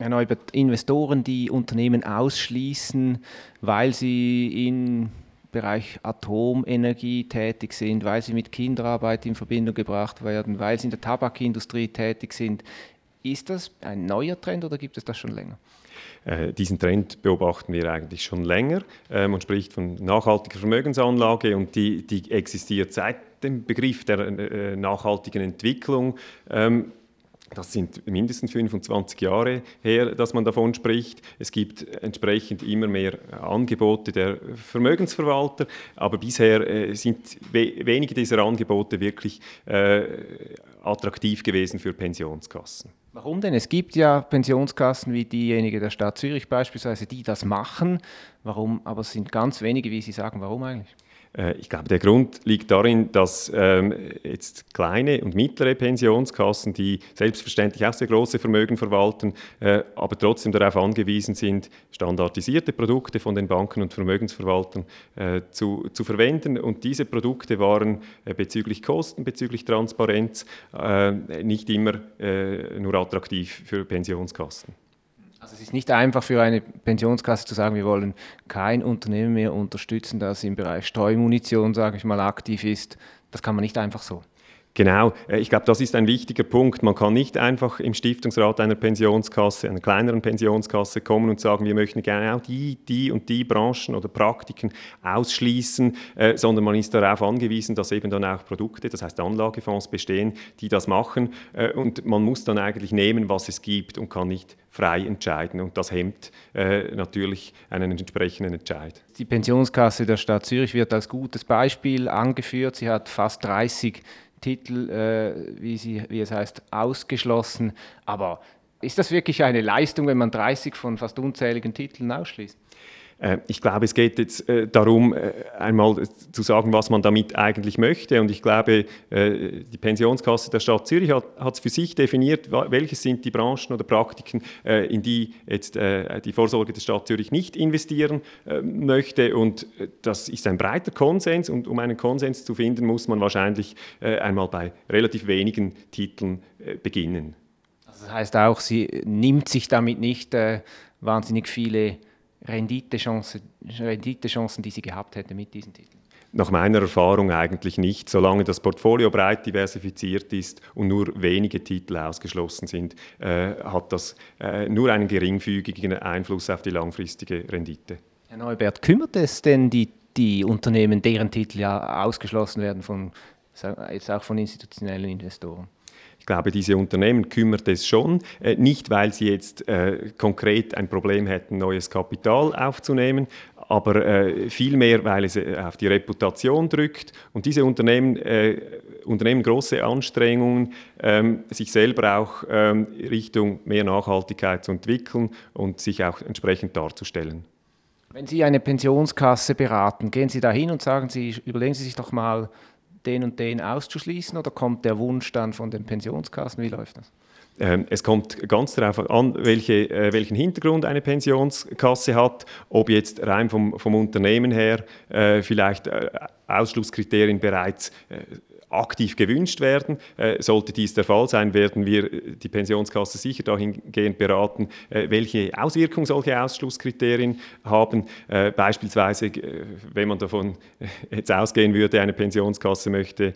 Herr Neubert, Investoren, die Unternehmen ausschließen, weil sie im Bereich Atomenergie tätig sind, weil sie mit Kinderarbeit in Verbindung gebracht werden, weil sie in der Tabakindustrie tätig sind. Ist das ein neuer Trend oder gibt es das schon länger? Diesen Trend beobachten wir eigentlich schon länger. Man spricht von nachhaltiger Vermögensanlage und die existiert seit dem Begriff der nachhaltigen Entwicklung. Das sind mindestens 25 Jahre her, dass man davon spricht. Es gibt entsprechend immer mehr Angebote der Vermögensverwalter, aber bisher sind wenige dieser Angebote wirklich attraktiv gewesen für Pensionskassen. Warum denn? Es gibt ja Pensionskassen wie diejenige der Stadt Zürich beispielsweise, die das machen. Warum? Aber es sind ganz wenige, wie Sie sagen. Warum eigentlich? Ich glaube, der Grund liegt darin, dass jetzt kleine und mittlere Pensionskassen, die selbstverständlich auch sehr große Vermögen verwalten, aber trotzdem darauf angewiesen sind, standardisierte Produkte von den Banken und Vermögensverwaltern zu verwenden. Und diese Produkte waren bezüglich Kosten, bezüglich Transparenz nicht immer nur attraktiv für Pensionskassen. Also es ist nicht einfach für eine Pensionskasse zu sagen, wir wollen kein Unternehmen mehr unterstützen, das im Bereich Streumunition, sage ich mal, aktiv ist. Das kann man nicht einfach so. Genau, ich glaube, das ist ein wichtiger Punkt. Man kann nicht einfach im Stiftungsrat einer Pensionskasse, einer kleineren Pensionskasse kommen und sagen, wir möchten gerne auch die und die Branchen oder Praktiken ausschließen, sondern man ist darauf angewiesen, dass eben dann auch Produkte, das heißt Anlagefonds bestehen, die das machen, und man muss dann eigentlich nehmen, was es gibt und kann nicht frei entscheiden, und das hemmt natürlich einen entsprechenden Entscheid. Die Pensionskasse der Stadt Zürich wird als gutes Beispiel angeführt. Sie hat fast 30 Titel, wie es heißt, ausgeschlossen. Aber ist das wirklich eine Leistung, wenn man 30 von fast unzähligen Titeln ausschließt? Ich glaube, es geht jetzt darum, einmal zu sagen, was man damit eigentlich möchte. Und ich glaube, die Pensionskasse der Stadt Zürich hat es für sich definiert, welches sind die Branchen oder Praktiken, in die jetzt die Vorsorge der Stadt Zürich nicht investieren möchte. Und das ist ein breiter Konsens. Und um einen Konsens zu finden, muss man wahrscheinlich einmal bei relativ wenigen Titeln beginnen. Also das heißt auch, sie nimmt sich damit nicht wahnsinnig viele Renditechancen, die sie gehabt hätte mit diesen Titeln? Nach meiner Erfahrung eigentlich nicht. Solange das Portfolio breit diversifiziert ist und nur wenige Titel ausgeschlossen sind, hat das nur einen geringfügigen Einfluss auf die langfristige Rendite. Herr Neubert, kümmert es denn die Unternehmen, deren Titel ja ausgeschlossen werden jetzt auch von institutionellen Investoren? Ich glaube, diese Unternehmen kümmert es schon, nicht weil sie jetzt konkret ein Problem hätten, neues Kapital aufzunehmen, aber vielmehr, weil es auf die Reputation drückt. Und diese Unternehmen unternehmen große Anstrengungen, sich selber auch Richtung mehr Nachhaltigkeit zu entwickeln und sich auch entsprechend darzustellen. Wenn Sie eine Pensionskasse beraten, gehen Sie da hin und sagen Sie, überlegen Sie sich doch mal, den und den auszuschließen, oder kommt der Wunsch dann von den Pensionskassen? Wie läuft das? Es kommt ganz darauf an, welchen Hintergrund eine Pensionskasse hat, ob jetzt rein vom Unternehmen her vielleicht Ausschlusskriterien bereits aktiv gewünscht werden. Sollte dies der Fall sein, werden wir die Pensionskasse sicher dahingehend beraten, welche Auswirkungen solche Ausschlusskriterien haben. Beispielsweise, wenn man davon jetzt ausgehen würde, eine Pensionskasse möchte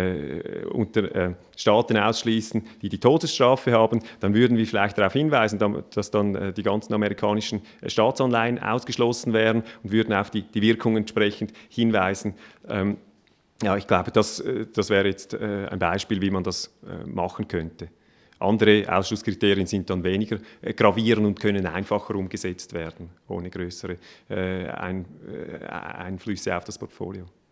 unter Staaten ausschließen, die die Todesstrafe haben, dann würden wir vielleicht darauf hinweisen, dass dann die ganzen amerikanischen Staatsanleihen ausgeschlossen wären, und würden auf die Wirkung entsprechend hinweisen. Ja, ich glaube, das wäre jetzt ein Beispiel, wie man das machen könnte. Andere Ausschlusskriterien sind dann weniger gravierend und können einfacher umgesetzt werden, ohne größere Einflüsse auf das Portfolio.